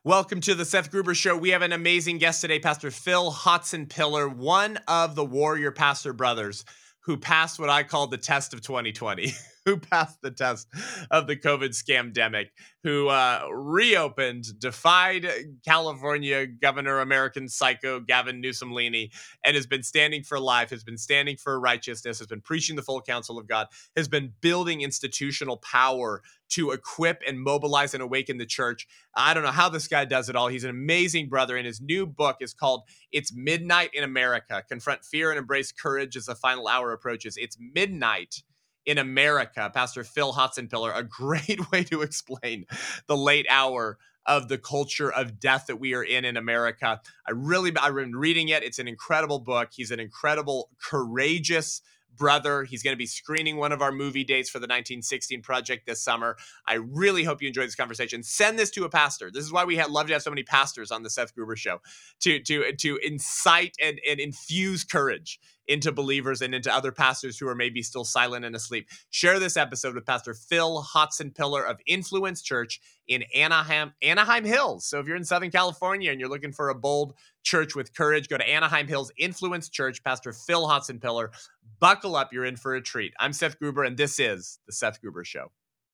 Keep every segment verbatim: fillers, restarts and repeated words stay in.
Welcome to the Seth Gruber Show. We have an amazing guest today, Pastor Phil Hotson-Piller, one of the warrior pastor brothers who passed what I call the test of twenty twenty, who passed the test of the COVID scamdemic, who uh, reopened, defied California Governor American Psycho Gavin Newsom-Leaney, and has been standing for life, has been standing for righteousness, has been preaching the full counsel of God, has been building institutional power to equip and mobilize and awaken the church. I don't know how this guy does it all. He's an amazing brother, and his new book is called It's Midnight in America, Confront Fear and Embrace Courage as the Final Hour Approaches. It's Midnight in America. Pastor Phil Hotson-Piller, a great way to explain the late hour of the culture of death that we are in in America. I really, I've been reading it. It's an incredible book. He's an incredible, courageous brother. He's going to be screening one of our movie dates for the nineteen sixteen Project this summer. I really hope you enjoy this conversation. Send this to a pastor. This is why we have, love to have so many pastors on the Seth Gruber Show, to to to incite and, and infuse courage into believers and into other pastors who are maybe still silent and asleep. Share this episode with Pastor Phil Hotson-Piller of Influence Church in Anaheim, Anaheim Hills. So if you're in Southern California and you're looking for a bold church with courage, go to Anaheim Hills Influence Church, Pastor Phil Hotson-Piller. Buckle up, you're in for a treat. I'm Seth Gruber, and this is The Seth Gruber Show.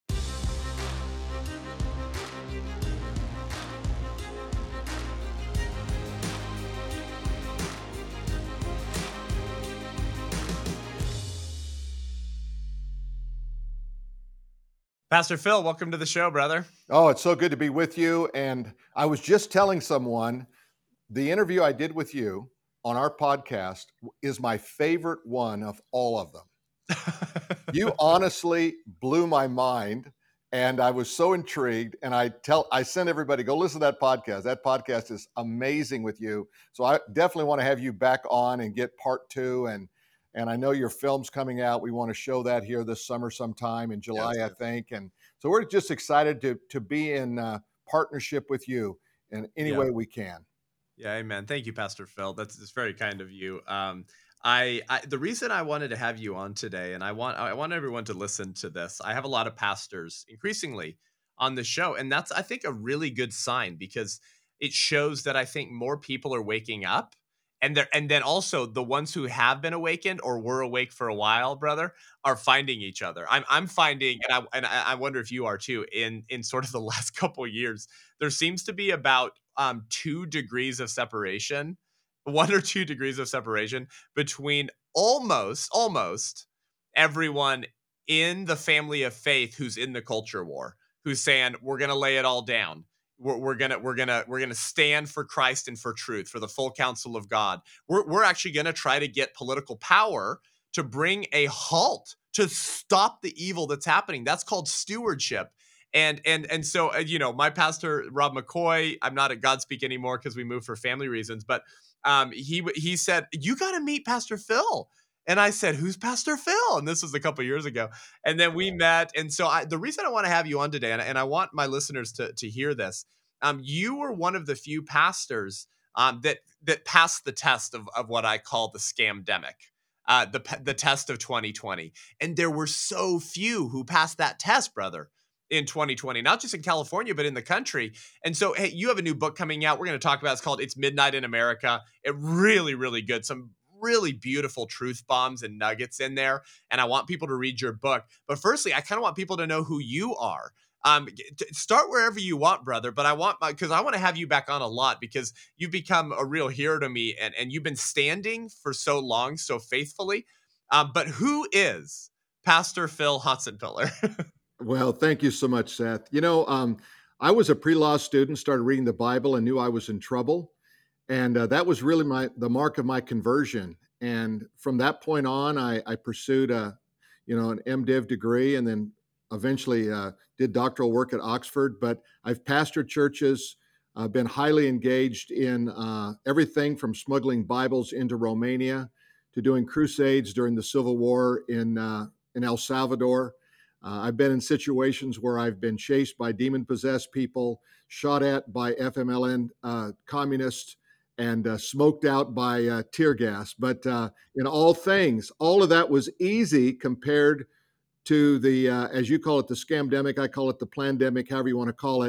Pastor Phil, welcome to the show, brother. Oh, it's so good to be with you. And I was just telling someone the interview I did with you on our podcast is my favorite one of all of them. You honestly blew my mind, and I was so intrigued. And I tell, I send everybody, go listen to that podcast. That podcast is amazing with you. So I definitely want to have you back on and get part two. And and I know your film's coming out. We want to show that here this summer sometime in July, yes, I think. And so we're just excited to to be in uh, partnership with you in any yeah. way we can. Yeah, amen. Thank you, Pastor Phil. That's, that's very kind of you. Um, I, I the reason I wanted to have you on today, and I want I want everyone to listen to this. I have a lot of pastors increasingly on the show, and that's, I think, a really good sign, because it shows that I think more people are waking up, and there and then also the ones who have been awakened or were awake for a while, brother, are finding each other. I'm I'm finding, and I and I wonder if you are too, in in sort of the last couple of years, there seems to be about um, two degrees of separation, one or two degrees of separation between almost, almost everyone in the family of faith who's in the culture war, who's saying, we're going to lay it all down. We're, we're gonna we're gonna we're gonna stand for Christ and for truth, for the full counsel of God. We're we're actually gonna try to get political power to bring a halt, to stop the evil that's happening. That's called stewardship. And and and so, uh, you know, my pastor, Rob McCoy, I'm not at Godspeak anymore because we moved for family reasons, but um, he he said, you got to meet Pastor Phil. And I said, who's Pastor Phil? And this was a couple of years ago. And then we met. And so I, the reason I want to have you on today, and, and I want my listeners to, to hear this, um, you were one of the few pastors um, that that passed the test of, of what I call the scamdemic, uh, the, the test of twenty twenty. And there were so few who passed that test, brother, in twenty twenty, not just in California, but in the country. And so, hey, you have a new book coming out. We're going to talk about it. It's called It's Midnight in America. It really, really good. Some really beautiful truth bombs and nuggets in there. And I want people to read your book. But firstly, I kind of want people to know who you are. Um, start wherever you want, brother. But I want my, because I want to have you back on a lot, because you've become a real hero to me, and, and you've been standing for so long, so faithfully. Um, but who is Pastor Phil Hotson-Piller? Well, thank you so much, Seth. You know, um, I was a pre-law student, started reading the Bible, and knew I was in trouble. And uh, that was really my the mark of my conversion. And from that point on, I, I pursued a, you know, an MDiv degree, and then eventually uh, did doctoral work at Oxford. But I've pastored churches, uh, been highly engaged in uh, everything from smuggling Bibles into Romania to doing crusades during the Civil War in uh, in El Salvador. Uh, I've been in situations where I've been chased by demon-possessed people, shot at by F M L N uh, communists, and uh, smoked out by uh, tear gas. But uh, in all things, all of that was easy compared to the, uh, as you call it, the scamdemic. I call it the plandemic, however you want to call it.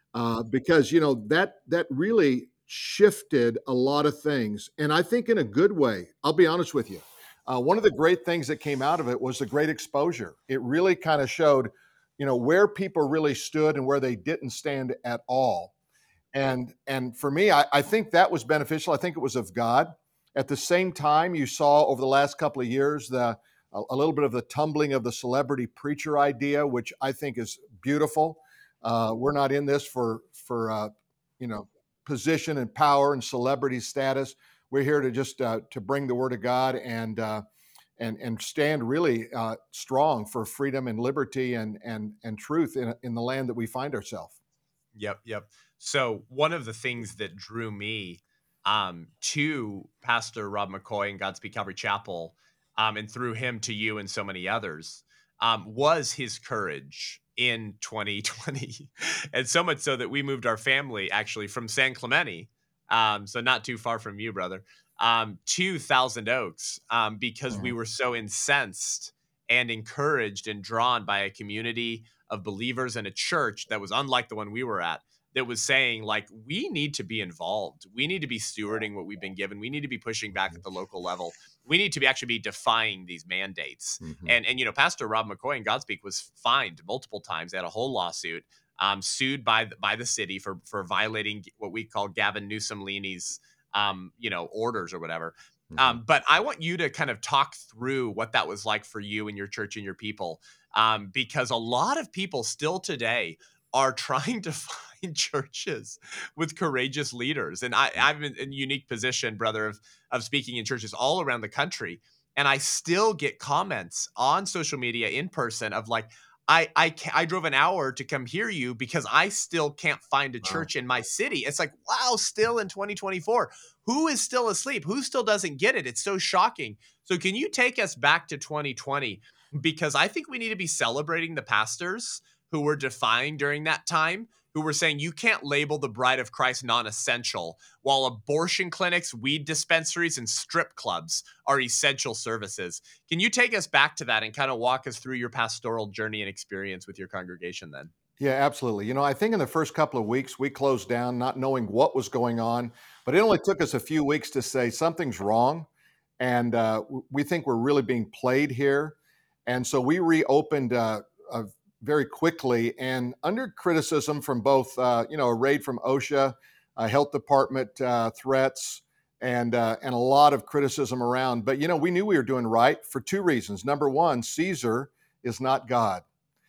uh, because you know that that really shifted a lot of things, and I think in a good way. I'll be honest with you. Uh, one of the great things that came out of it was the great exposure. It really kind of showed, you know, where people really stood and where they didn't stand at all. And and for me, I, I think that was beneficial. I think it was of God. At the same time, you saw over the last couple of years the a, a little bit of the tumbling of the celebrity preacher idea, which I think is beautiful. Uh, we're not in this for for uh, you know position and power and celebrity status. We're here to just uh, to bring the word of God and uh, and and stand really uh, strong for freedom and liberty and and and truth in in the land that we find ourselves. Yep, yep. So one of the things that drew me um, to Pastor Rob McCoy and Godspeed Calvary Chapel, um, and through him to you and so many others, um, was his courage in twenty twenty, and so much so that we moved our family actually from San Clemente, um, so not too far from you, brother, um, to Thousand Oaks, um, because we Mhm. were so incensed and encouraged and drawn by a community of believers in a church that was unlike the one we were at, that was saying like we need to be involved, we need to be stewarding what we've been given, we need to be pushing back at the local level, we need to be actually be defying these mandates. Mhm. And and you know, Pastor Rob McCoy in Godspeak was fined multiple times. They had a whole lawsuit, um, sued by the, by the city for for violating what we call Gavin Newsom Leahy's um, you know, orders or whatever. Mhm. Um, but I want you to kind of talk through what that was like for you and your church and your people, um, because a lot of people still today are trying to find churches with courageous leaders. And I, I'm in a unique position, brother, of, of speaking in churches all around the country. And I still get comments on social media in person of like, I, I, ca- I drove an hour to come hear you because I still can't find a Wow. church in my city. It's like, wow, still in twenty twenty-four, who is still asleep? Who still doesn't get it? It's so shocking. So can you take us back to twenty twenty? Because I think we need to be celebrating the pastors who were defying during that time, who were saying you can't label the bride of Christ non essential, while abortion clinics, weed dispensaries, and strip clubs are essential services. Can you take us back to that and kind of walk us through your pastoral journey and experience with your congregation then? Yeah, absolutely. You know, I think in the first couple of weeks, we closed down not knowing what was going on, but it only took us a few weeks to say something's wrong. And uh, w- we think we're really being played here. And so we reopened uh, uh, very quickly and under criticism from both, uh, you know, a raid from OSHA, uh, health department uh, threats, and, uh, and a lot of criticism around. But, you know, we knew we were doing right for two reasons. Number one, Caesar is not God.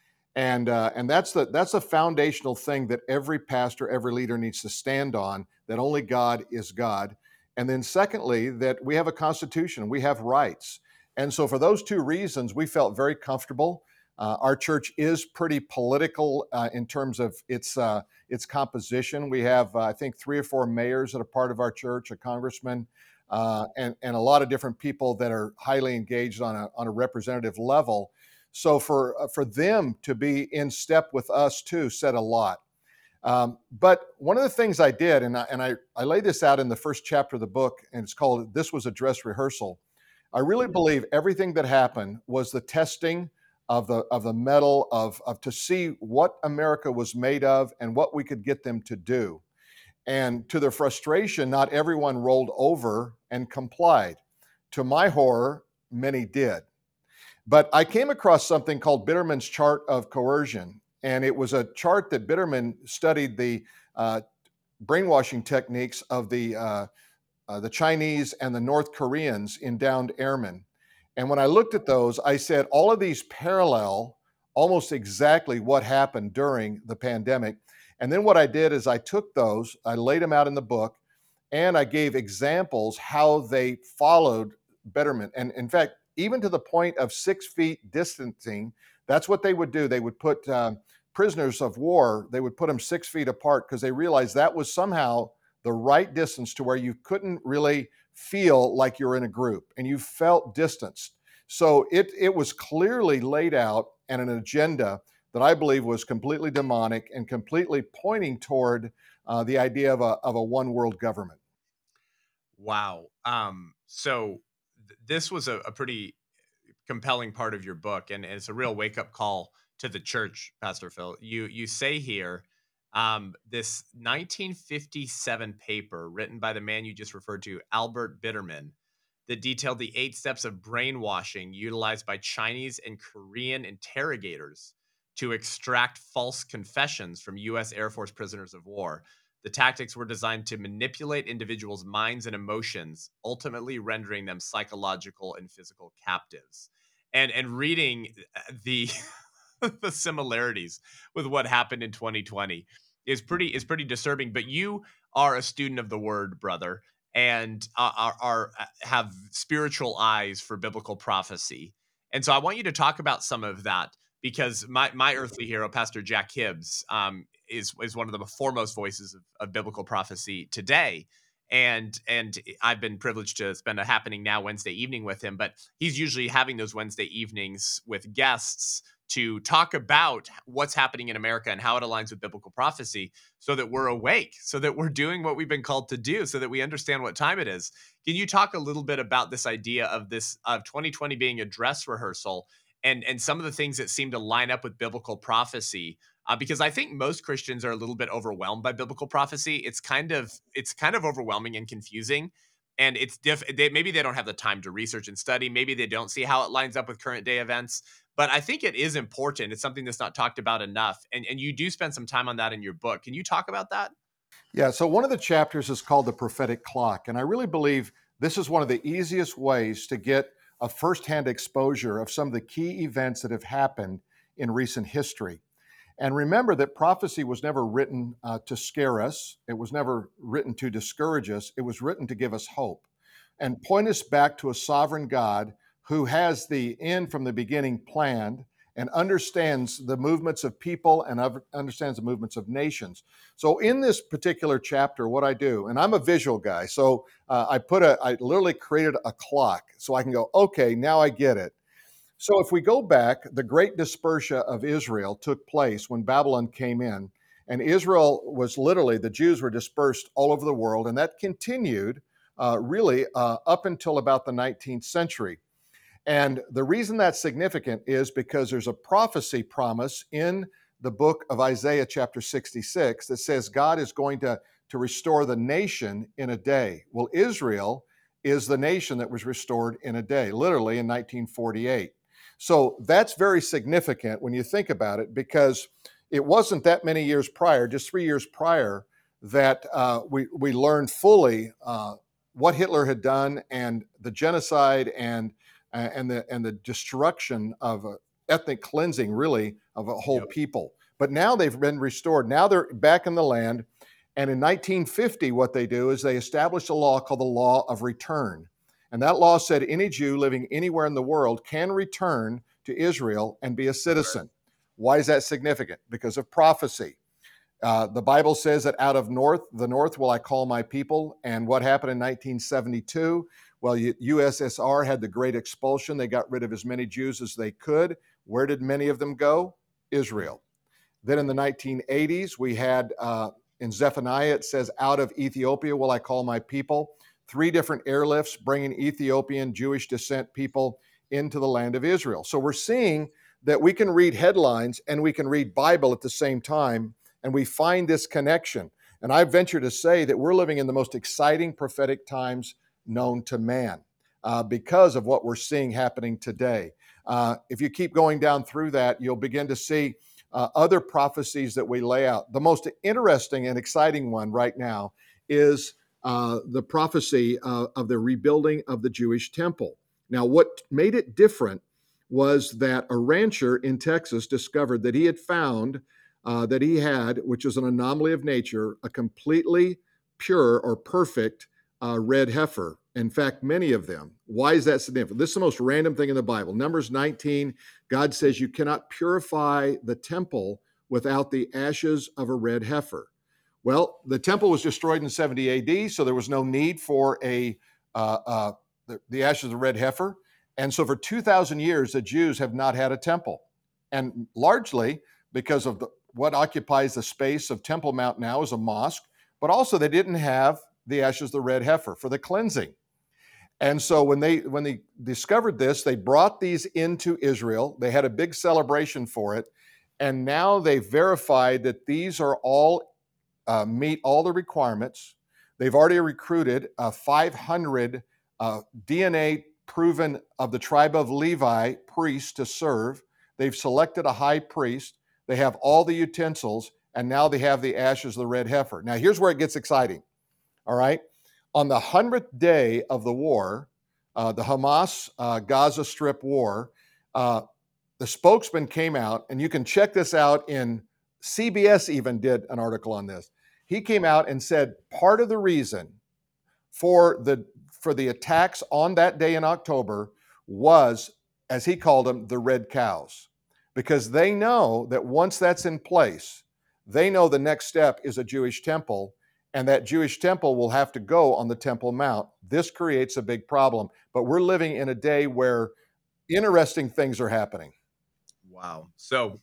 And uh, and that's the that's a foundational thing that every pastor, every leader needs to stand on. That only God is God. And then secondly, that we have a constitution, we have rights. And so for those two reasons, we felt very comfortable. Uh, our church is pretty political uh, in terms of its uh, its composition. We have, uh, I think, three or four mayors that are part of our church, a congressman, uh, and and a lot of different people that are highly engaged on a on a representative level. So for uh, for them to be in step with us too said a lot. Um, but one of the things I did, and I, and I, I lay this out in the first chapter of the book, and it's called "This Was a Dress Rehearsal." I really believe everything that happened was the testing of the of the metal of of to see what America was made of and what we could get them to do. And to their frustration, not everyone rolled over and complied. To my horror, many did. But I came across something called Bitterman's chart of coercion. And it was a chart that Bitterman studied the uh, brainwashing techniques of the, uh, uh, the Chinese and the North Koreans in downed airmen. And when I looked at those, I said all of these parallel almost exactly what happened during the pandemic. And then what I did is I took those, I laid them out in the book, and I gave examples how they followed betterment. And in fact, even to the point of six feet distancing, that's what they would do. They would put um, prisoners of war, they would put them six feet apart because they realized that was somehow the right distance to where you couldn't really feel like you're in a group and you felt distanced. So it, it was clearly laid out and an agenda that I believe was completely demonic and completely pointing toward uh, the idea of a, of a one world government. Wow. Um, so th- this was a, a pretty compelling part of your book, and, and it's a real wake up call to the church, Pastor Phil. You you say here Um, this nineteen fifty-seven paper written by the man you just referred to, Albert Bitterman, that detailed the eight steps of brainwashing utilized by Chinese and Korean interrogators to extract false confessions from U S Air Force prisoners of war. The tactics were designed to manipulate individuals' minds and emotions, ultimately rendering them psychological and physical captives. And and reading uh, the the similarities with what happened in twenty twenty is pretty is pretty disturbing. But you are a student of the word, brother, and are, are, are uh, have spiritual eyes for biblical prophecy. And so I want you to talk about some of that because my my earthly hero, Pastor Jack Hibbs, um, is is one of the foremost voices of, of biblical prophecy today. And and I've been privileged to spend a happening now Wednesday evening with him, but he's usually having those Wednesday evenings with guests to talk about what's happening in America and how it aligns with biblical prophecy so that we're awake, so that we're doing what we've been called to do, so that we understand what time it is. Can you talk a little bit about this idea of this of twenty twenty being a dress rehearsal and and some of the things that seem to line up with biblical prophecy? Uh, because I think most Christians are a little bit overwhelmed by biblical prophecy. It's kind of it's kind of overwhelming and confusing, and it's diff. They, maybe they don't have the time to research and study. Maybe they don't see how it lines up with current day events. But I think it is important. It's something that's not talked about enough, and and you do spend some time on that in your book. Can you talk about that? Yeah, so one of the chapters is called The Prophetic Clock. And I really believe this is one of the easiest ways to get a firsthand exposure of some of the key events that have happened in recent history. And remember that prophecy was never written uh, to scare us, it was never written to discourage us, it was written to give us hope and point us back to a sovereign God who has the end from the beginning planned and understands the movements of people and understands the movements of nations. So in this particular chapter, what I do, and I'm a visual guy, so uh, I put a, I literally created a clock so I can go, okay, now I get it. So if we go back, the great dispersion of Israel took place when Babylon came in, and Israel was literally, the Jews were dispersed all over the world, and that continued uh, really uh, up until about the nineteenth century. And the reason that's significant is because there's a prophecy promise in the book of Isaiah, chapter sixty-six, that says God is going to, to restore the nation in a day. Well, Israel is the nation that was restored in a day, literally in nineteen forty-eight. So that's very significant when you think about it, because it wasn't that many years prior, just three years prior, that uh, we, we learned fully uh, what Hitler had done and the genocide and uh, and the and the destruction of uh, ethnic cleansing, really, of a whole Yep. people. But now they've been restored. Now they're back in the land. And in nineteen fifty, what they do is they establish a law called the Law of Return. And that law said any Jew living anywhere in the world can return to Israel and be a citizen. Why is that significant? Because of prophecy. Uh, the Bible says that out of north, the north will I call my people. And what happened in nineteen seventy-two? Well, U S S R had the great expulsion. They got rid of as many Jews as they could. Where did many of them go? Israel. Then in the nineteen eighties, we had uh, in Zephaniah, it says, out of Ethiopia will I call my people. Three different airlifts bringing Ethiopian Jewish descent people into the land of Israel. So we're seeing that we can read headlines and we can read Bible at the same time, and we find this connection. And I venture to say that we're living in the most exciting prophetic times known to man uh, because of what we're seeing happening today. Uh, if you keep going down through that, you'll begin to see uh, other prophecies that we lay out. The most interesting and exciting one right now is uh, the prophecy uh, of the rebuilding of the Jewish temple. Now, what made it different was that a rancher in Texas discovered that he had found uh, that he had, which is an anomaly of nature, a completely pure or perfect uh, red heifer. In fact, many of them. Why is that significant? This is the most random thing in the Bible. Numbers nineteen, God says you cannot purify the temple without the ashes of a red heifer. Well, the temple was destroyed in seventy A D, so there was no need for a uh, uh, the, the ashes of the red heifer. And so for two thousand years, the Jews have not had a temple. And largely because of the, what occupies the space of Temple Mount now is a mosque, but also they didn't have the ashes of the red heifer for the cleansing. And so when they when they discovered this, they brought these into Israel. They had a big celebration for it. And now they've verified that these are all uh, meet all the requirements. They've already recruited uh, five hundred uh, D N A proven of the tribe of Levi priests to serve. They've selected a high priest. They have all the utensils, and now they have the ashes of the red heifer. Now, here's where it gets exciting. All right. On the hundredth day of the war, uh, the Hamas uh, Gaza Strip war, uh, the spokesman came out, and you can check this out in C B S even did an article on this. He came out and said part of the reason for the for the attacks on that day in October was, as he called them, the red cows, because they know that once that's in place, they know the next step is a Jewish temple, and that Jewish temple will have to go on the Temple Mount. This creates a big problem, but we're living in a day where interesting things are happening. Wow. So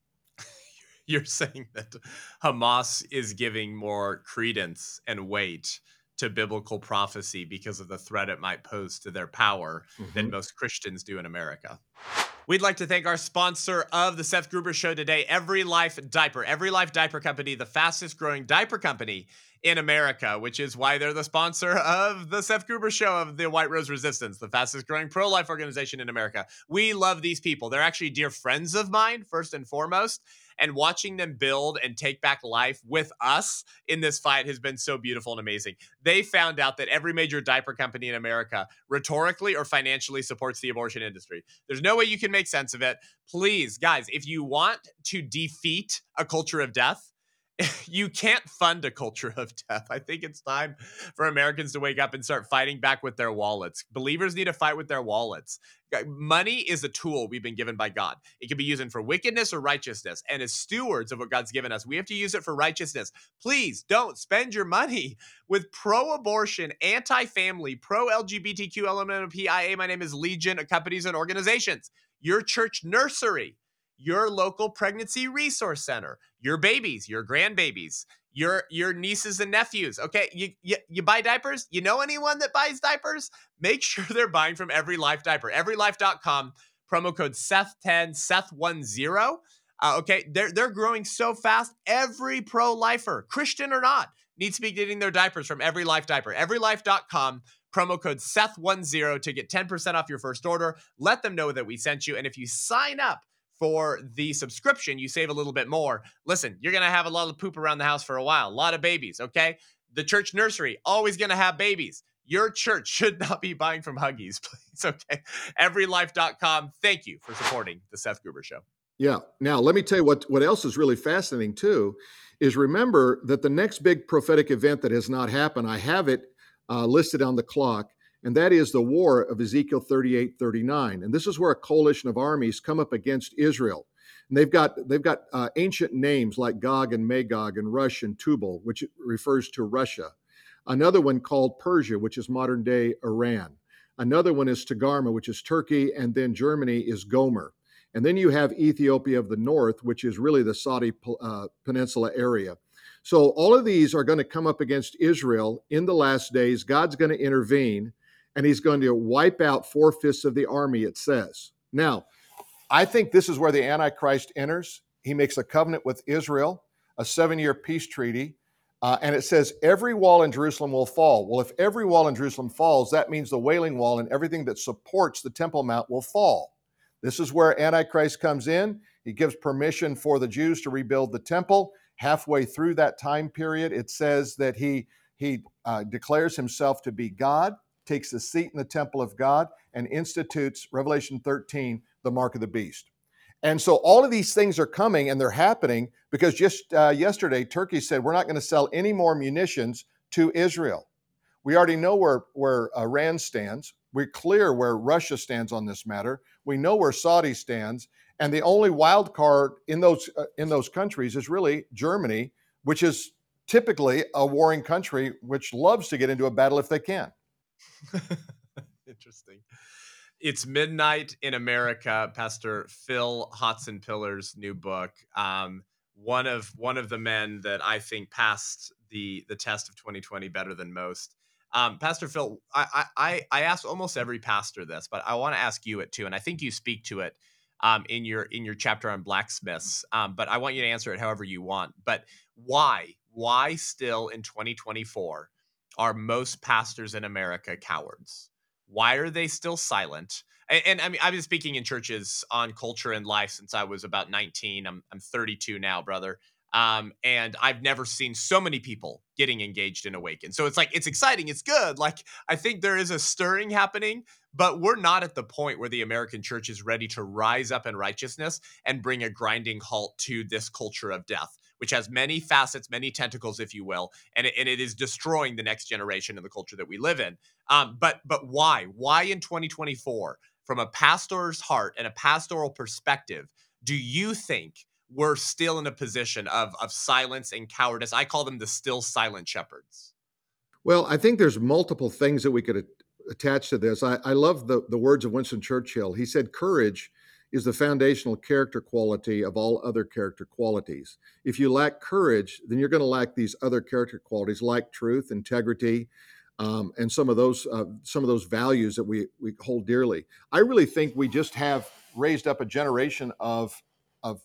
you're saying that Hamas is giving more credence and weight to biblical prophecy because of the threat it might pose to their power Mm-hmm. than most Christians do in America. We'd like to thank our sponsor of the Seth Gruber Show today, Every Life Diaper. Every Life Diaper Company, the fastest growing diaper company in America, which is why they're the sponsor of the Seth Gruber Show of the White Rose Resistance, the fastest growing pro-life organization in America. We love these people. They're actually dear friends of mine, first and foremost. And watching them build and take back life with us in this fight has been so beautiful and amazing. They found out that every major diaper company in America rhetorically or financially supports the abortion industry. There's no way you can make sense of it. Please, guys, if you want to defeat a culture of death, you can't fund a culture of death. I think it's time for Americans to wake up and start fighting back with their wallets. Believers need to fight with their wallets. Money is a tool we've been given by God. It can be used for wickedness or righteousness. And as stewards of what God's given us, we have to use it for righteousness. Please don't spend your money with pro-abortion, anti-family, pro-L G B T Q, L M N O P I A. My name is Legion of companies and organizations. Your church nursery, your local pregnancy resource center, your babies, your grandbabies, your your nieces and nephews. Okay, you, you you buy diapers? You know anyone that buys diapers? Make sure they're buying from Every Life Diaper. every life dot com, promo code Seth ten, Seth ten. Uh, okay, they're they're growing so fast. Every pro-lifer, Christian or not, needs to be getting their diapers from Every Life Diaper. every life dot com, promo code Seth ten to get ten percent off your first order. Let them know that we sent you. And if you sign up for the subscription, you save a little bit more. Listen, you're going to have a lot of poop around the house for a while, a lot of babies, okay? The church nursery, always going to have babies. Your church should not be buying from Huggies, please, okay? every life dot com. Thank you for supporting the Seth Gruber Show. Yeah. Now, let me tell you what, what else is really fascinating, too, is remember that the next big prophetic event that has not happened, I have it uh, listed on the clock, and that is the war of Ezekiel thirty-eight thirty-nine. And this is where a coalition of armies come up against Israel. And they've got they've got uh, ancient names like Gog and Magog and Rush and Tubal, which refers to Russia. Another one called Persia, which is modern day Iran. Another one is Togarmah, which is Turkey, and then Germany is Gomer. And then you have Ethiopia of the north, which is really the Saudi uh, Peninsula area. So all of these are going to come up against Israel in the last days. God's going to intervene, and he's going to wipe out four-fifths of the army, it says. Now, I think this is where the Antichrist enters. He makes a covenant with Israel, a seven-year peace treaty, uh, and it says every wall in Jerusalem will fall. Well, if every wall in Jerusalem falls, that means the Wailing Wall and everything that supports the Temple Mount will fall. This is where Antichrist comes in. He gives permission for the Jews to rebuild the temple. Halfway through that time period, it says that he, he uh, declares himself to be God, takes a seat in the temple of God, and institutes, Revelation thirteen, the mark of the beast. And so all of these things are coming, and they're happening because just uh, yesterday, Turkey said, we're not going to sell any more munitions to Israel. We already know where, where Iran stands. We're clear where Russia stands on this matter. We know where Saudi stands. And the only wild card in those, uh, in those countries is really Germany, which is typically a warring country which loves to get into a battle if they can. Interesting. It's Midnight in America, Pastor Phil Hodson Pillar's new book. Um, one of one of the men that I think passed the the test of twenty twenty better than most. Um, Pastor Phil, I, I I ask almost every pastor this, but I want to ask you it too, and I think you speak to it um, in your in your chapter on blacksmiths. Um, but I want you to answer it however you want. But why why still in twenty twenty-four are most pastors in America cowards? Why are they still silent? And, and I mean, I've been speaking in churches on culture and life since I was about nineteen. I'm I'm thirty-two now, brother. Um, and I've never seen so many people getting engaged in Awaken. So it's like it's exciting, it's good. Like I think there is a stirring happening, but we're not at the point where the American church is ready to rise up in righteousness and bring a grinding halt to this culture of death, which has many facets, many tentacles, if you will, and it, and it is destroying the next generation and the culture that we live in. Um, but but why? Why in twenty twenty-four, from a pastor's heart and a pastoral perspective, do you think we're still in a position of of silence and cowardice? I call them the still silent shepherds. Well, I think there's multiple things that we could a- attach to this. I, I love the, the words of Winston Churchill. He said, "Courage is the foundational character quality of all other character qualities. If you lack courage, then you're going to lack these other character qualities like truth, integrity, um, and some of those uh, some of those values that we we hold dearly." I really think we just have raised up a generation of of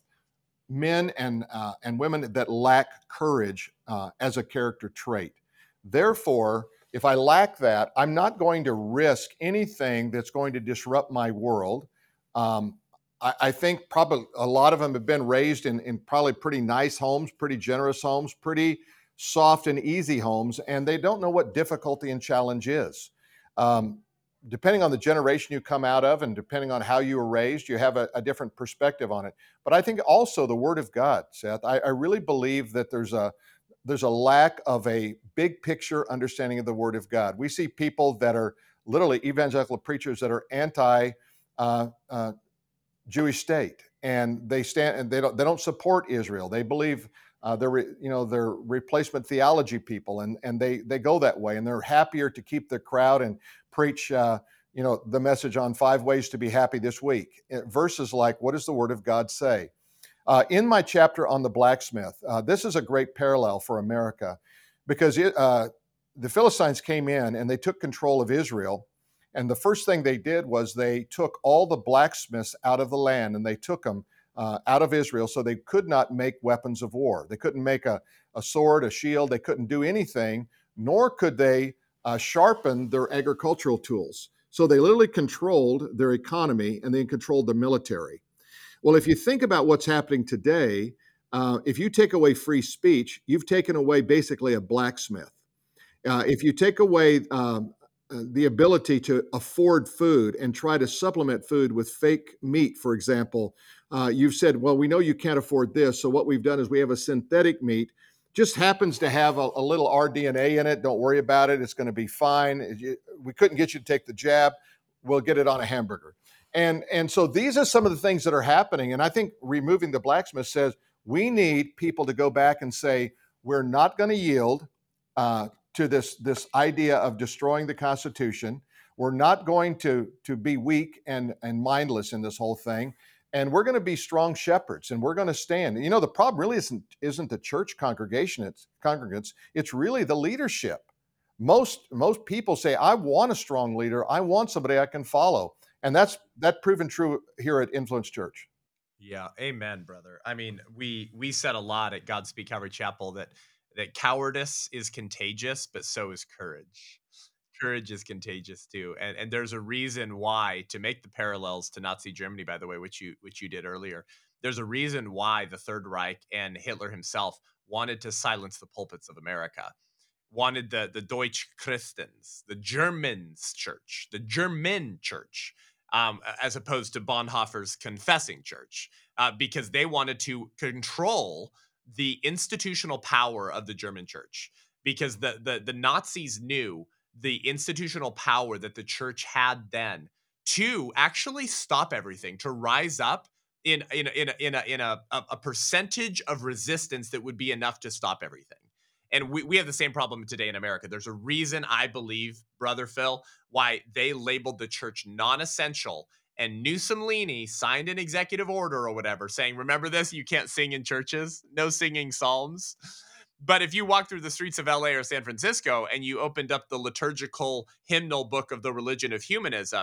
men and uh, and women that lack courage uh, as a character trait. Therefore, if I lack that, I'm not going to risk anything that's going to disrupt my world. Um, I, I think probably a lot of them have been raised in, in probably pretty nice homes, pretty generous homes, pretty soft and easy homes, and they don't know what difficulty and challenge is. Um, Depending on the generation you come out of and depending on how you were raised, you have a, a different perspective on it. But I think also the Word of God, Seth. I, I really believe that there's a there's a lack of a big picture understanding of the Word of God. We see people that are literally evangelical preachers that are anti uh, uh, Jewish state, and they stand and they don't they don't support Israel. They believe uh, they're re, you know they're replacement theology people, and and they they go that way, and they're happier to keep the crowd and preach uh, you know the message on five ways to be happy this week. Uh, Verses like, what does the Word of God say? Uh, in my chapter on the blacksmith, uh, this is a great parallel for America because it, uh, the Philistines came in and they took control of Israel. And the first thing they did was they took all the blacksmiths out of the land and they took them uh, out of Israel so they could not make weapons of war. They couldn't make a, a sword, a shield, they couldn't do anything, nor could they uh, sharpen their agricultural tools. So they literally controlled their economy and they controlled the military. Well, if you think about what's happening today, uh, if you take away free speech, you've taken away basically a blacksmith. Uh, if you take away um, uh, the ability to afford food and try to supplement food with fake meat, for example, uh, you've said, well, we know you can't afford this. So what we've done is we have a synthetic meat, just happens to have a, a little R D N A in it. Don't worry about it. It's going to be fine. You, we couldn't get you to take the jab. We'll get it on a hamburger. And, and so these are some of the things that are happening. And I think removing the blacksmith says we need people to go back and say, we're not going to yield uh, to this, this idea of destroying the Constitution. We're not going to, to be weak and, and mindless in this whole thing. And we're going to be strong shepherds and we're going to stand. You know, the problem really isn't, isn't the church congregation, it's congregants, it's really the leadership. Most, most people say, I want a strong leader. I want somebody I can follow. And that's that proven true here at Influence Church. Yeah, amen, brother. I mean, we we said a lot at Godspeed Calvary Chapel that that cowardice is contagious, but so is courage. Courage is contagious too, and and there's a reason why, to make the parallels to Nazi Germany, by the way, which you which you did earlier. There's a reason why the Third Reich and Hitler himself wanted to silence the pulpits of America, wanted the the Deutsche Christens, the Germans church, the German church, um, as opposed to Bonhoeffer's confessing church, uh, because they wanted to control the institutional power of the German church. Because the the the Nazis knew the institutional power that the church had then to actually stop everything, to rise up in in a, in a, in a, in a, a percentage of resistance that would be enough to stop everything. And we, we have the same problem today in America. There's a reason, I believe, Brother Phil, why they labeled the church non-essential, and Newsom Leaney signed an executive order or whatever saying, remember this, you can't sing in churches, no singing psalms. But if you walk through the streets of L A or San Francisco and you opened up the liturgical hymnal book of the religion of humanism,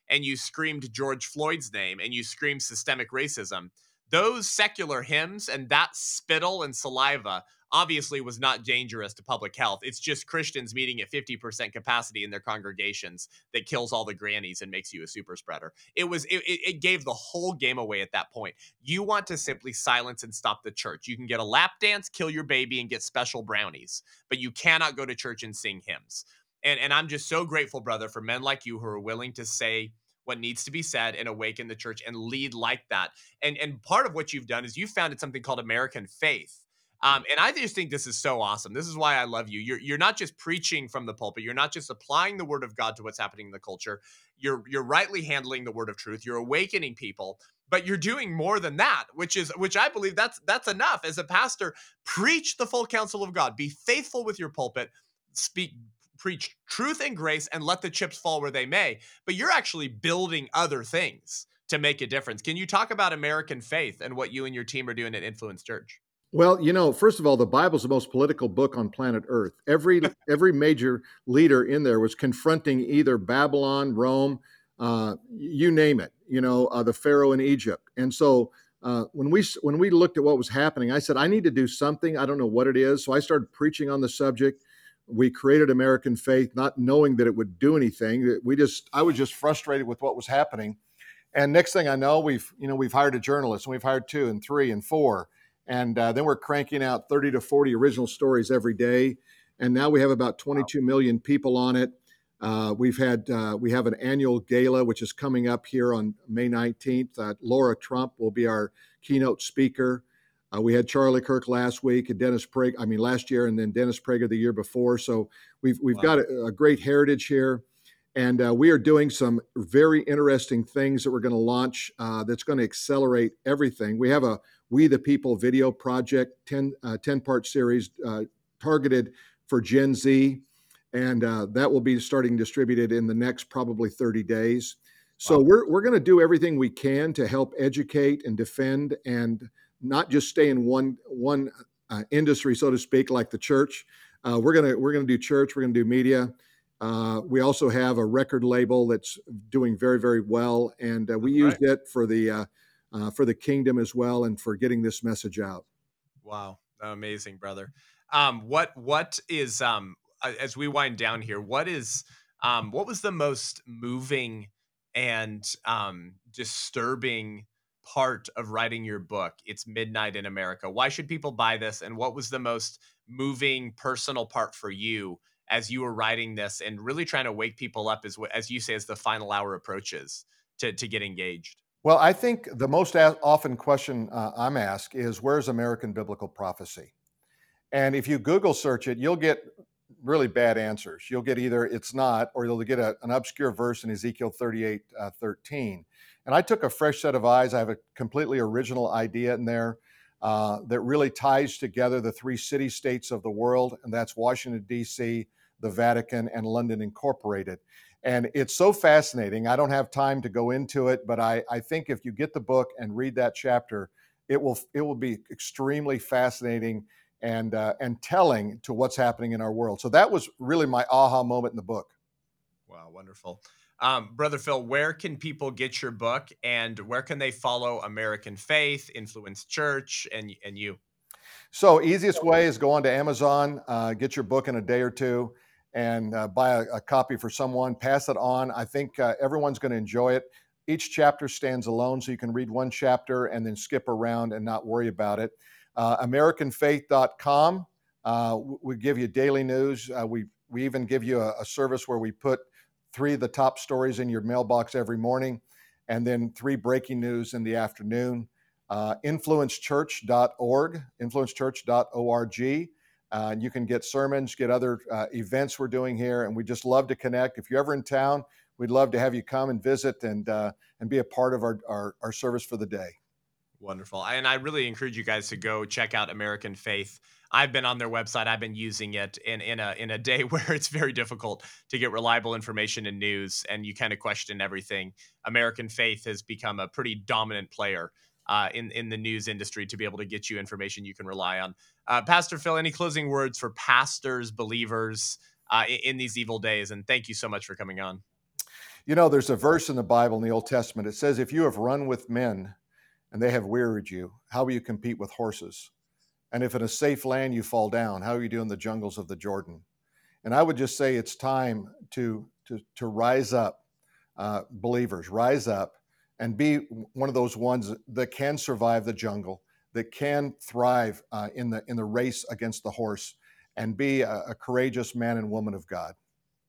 and you screamed George Floyd's name and you screamed systemic racism, those secular hymns and that spittle and saliva obviously was not dangerous to public health. It's just Christians meeting at fifty percent capacity in their congregations that kills all the grannies and makes you a super spreader. It was it, it gave the whole game away at that point. You want to simply silence and stop the church. You can get a lap dance, kill your baby, and get special brownies, but you cannot go to church and sing hymns. And and I'm just so grateful, brother, for men like you who are willing to say what needs to be said and awaken the church and lead like that. And and part of what you've done is you founded something called American Faith. Um, and I just think this is so awesome. This is why I love you. You're you're not just preaching from the pulpit. You're not just applying the word of God to what's happening in the culture. You're you're rightly handling the word of truth. You're awakening people, but you're doing more than that, which is which I believe that's that's enough. As a pastor, preach the full counsel of God. Be faithful with your pulpit. Speak preach truth and grace and let the chips fall where they may. But you're actually building other things to make a difference. Can you talk about American Faith and what you and your team are doing at Influence Church? Well, you know, first of all, the Bible's the most political book on planet Earth. Every every major leader in there was confronting either Babylon, Rome, uh, you name it. You know, uh, the Pharaoh in Egypt. And so uh, when we when we looked at what was happening, I said I need to do something. I don't know what it is. So I started preaching on the subject. We created American Faith, not knowing that it would do anything. We just I was just frustrated with what was happening. And next thing I know, we've you know we've hired a journalist, and we've hired two and three and four. And uh, then we're cranking out thirty to forty original stories every day. And now we have about twenty-two million people on it. Uh, we've had, uh, we have an annual gala, which is coming up here on May nineteenth. Uh, Laura Trump will be our keynote speaker. Uh, we had Charlie Kirk last week and Dennis Prager, I mean, last year, and then Dennis Prager the year before. So we've, we've Wow. got a, a great heritage here. And uh, we are doing some very interesting things that we're going to launch uh, that's going to accelerate everything. We have a We the People video project, ten, uh, ten part series uh, targeted for Gen Z. And uh, that will be starting distributed in the next probably thirty days. So Wow. we're, we're going to do everything we can to help educate and defend and not just stay in one, one uh, industry, so to speak, like the church. Uh, we're going to we're going to do church, we're going to do media. Uh, we also have a record label that's doing very, very well, and uh, we That's used right. it for the uh, uh, for the kingdom as well, and for getting this message out. Wow. Amazing, brother. Um, what what is um a- as we wind down here, what is um what was the most moving and um disturbing part of writing your book? It's Midnight in America. Why should people buy this? And what was the most moving personal part for you as you were writing this and really trying to wake people up as wh- as you say as the final hour approaches to to get engaged? Well, I think the most a- often question uh, I'm asked is, "Where's American biblical prophecy?" And if you Google search it, you'll get really bad answers. You'll get either it's not, or you'll get a, an obscure verse in Ezekiel thirty-eight, uh, thirteen. And I took a fresh set of eyes. I have a completely original idea in there uh, that really ties together the three city states of the world, and that's Washington, D C, the Vatican, and London Incorporated. And it's so fascinating. I don't have time to go into it, but I, I think if you get the book and read that chapter, it will it will be extremely fascinating and uh, and telling to what's happening in our world. So that was really my aha moment in the book. Wow, wonderful. Um, Brother Phil, where can people get your book and where can they follow American Faith, Influence Church, and and you? So easiest way is go on to Amazon, uh, get your book in a day or two, and uh, buy a, a copy for someone. Pass it on. I think uh, everyone's going to enjoy it. Each chapter stands alone, so you can read one chapter and then skip around and not worry about it. Uh, American Faith dot com. Uh, we give you daily news. Uh, we we even give you a, a service where we put three of the top stories in your mailbox every morning, and then three breaking news in the afternoon. Uh, influence church dot org, influence church dot org. Uh, and you can get sermons, get other uh, events we're doing here, and we just love to connect. If you're ever in town, we'd love to have you come and visit and uh, and be a part of our, our our service for the day. Wonderful. And I really encourage you guys to go check out American Faith. I've been on their website. I've been using it in, in a in a day where it's very difficult to get reliable information and news, and you kind of question everything. American Faith has become a pretty dominant player uh, in in the news industry to be able to get you information you can rely on. Uh, Pastor Phil, any closing words for pastors, believers uh, in, in these evil days? And thank you so much for coming on. You know, there's a verse in the Bible in the Old Testament. It says, if you have run with men and they have wearied you, how will you compete with horses? And if in a safe land you fall down, how are you doing in the jungles of the Jordan? And I would just say it's time to, to, to rise up, uh, believers, rise up and be one of those ones that can survive the jungle, that can thrive uh, in, the, in the race against the horse, and be a, a courageous man and woman of God.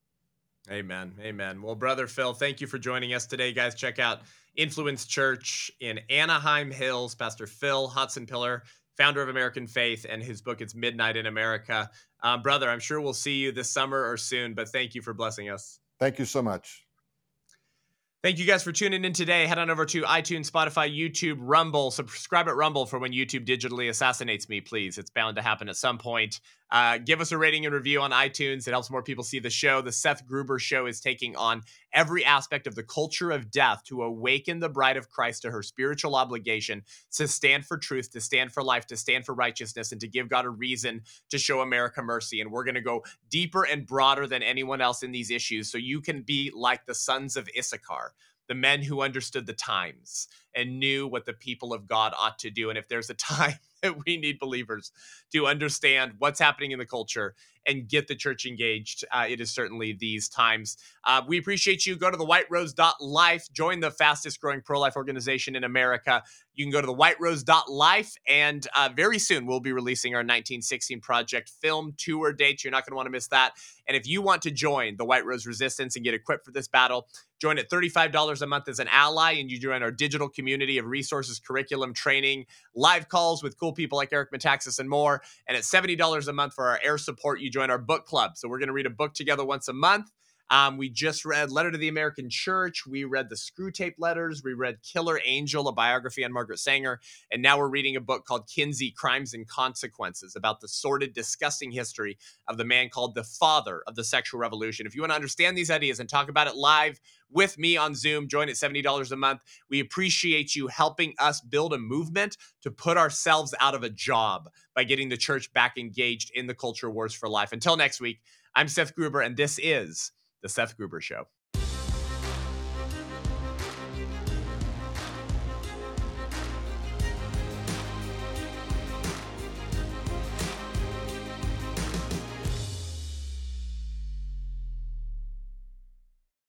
Amen. Amen. Well, Brother Phil, thank you for joining us today, guys. Check out Influence Church in Anaheim Hills. Pastor Phil Hudson-Pillar, founder of American Faith, and his book, It's Midnight in America. Um, brother, I'm sure we'll see you this summer or soon, but thank you for blessing us. Thank you so much. Thank you guys for tuning in today. Head on over to iTunes, Spotify, YouTube, Rumble. Subscribe at Rumble for when YouTube digitally assassinates me, please. It's bound to happen at some point. Uh, give us a rating and review on iTunes. It helps more people see the show. The Seth Gruber Show is taking on every aspect of the culture of death to awaken the bride of Christ to her spiritual obligation to stand for truth, to stand for life, to stand for righteousness, and to give God a reason to show America mercy. And we're going to go deeper and broader than anyone else in these issues so you can be like the sons of Issachar, the men who understood the times and knew what the people of God ought to do. And if there's a time that we need believers to understand what's happening in the culture and get the church engaged, uh, it is certainly these times. Uh, we appreciate you. Go to the white rose dot life. Join the fastest growing pro-life organization in America. You can go to the white rose dot life, and uh, very soon we'll be releasing our nineteen sixteen Project film tour dates. You're not going to want to miss that. And if you want to join the White Rose Resistance and get equipped for this battle, join at thirty-five dollars a month as an ally, and you join our digital community of resources, curriculum, training, live calls with cool people like Eric Metaxas and more. And at seventy dollars a month for our air support, you join our book club. So we're going to read a book together once a month. Um, we just read Letter to the American Church. We read the Screw Tape Letters. We read Killer Angel, a biography on Margaret Sanger. And now we're reading a book called Kinsey, Crimes and Consequences, about the sordid, disgusting history of the man called the father of the sexual revolution. If you want to understand these ideas and talk about it live with me on Zoom, join at seventy dollars a month. We appreciate you helping us build a movement to put ourselves out of a job by getting the church back engaged in the culture wars for life. Until next week, I'm Seth Gruber, and this is The Seth Gruber Show.